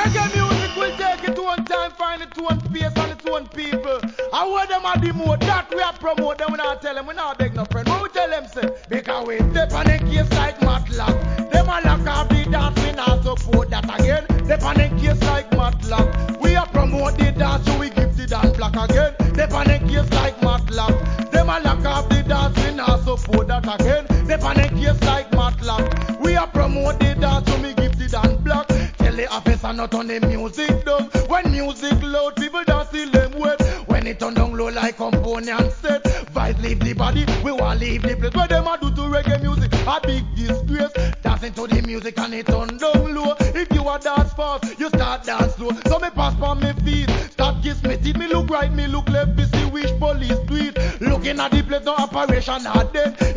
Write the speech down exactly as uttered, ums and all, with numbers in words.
Reggae music will take its own time, find its own space and its own people. And what them a demote, that we a promote them, we not tell them, we not beg no friend. But we tell them say, because we step on the case like Matlock. Them a lock off the dance, we not support that again. Step on the case like Matlock. We a promote the dance, so we give the dance black again. Step on the case like Matlock. Them a lock off the dance, we not support that again. Step on the case like Matlock. We a promote the dance, so we give the dance black. Tell the officer not on the music down. When music loud, people dance till them wet. When it turn down low like component set, vibes leave the body, we want leave the place. What them a do to reggae music? A big disgrace. Dancing to the music and it turn down low. If you a dance fast, you start dance slow. So me pass on me feet, start kiss me teeth. Me look right, me look left, me see which police do it. Looking at the place, no operation hard then.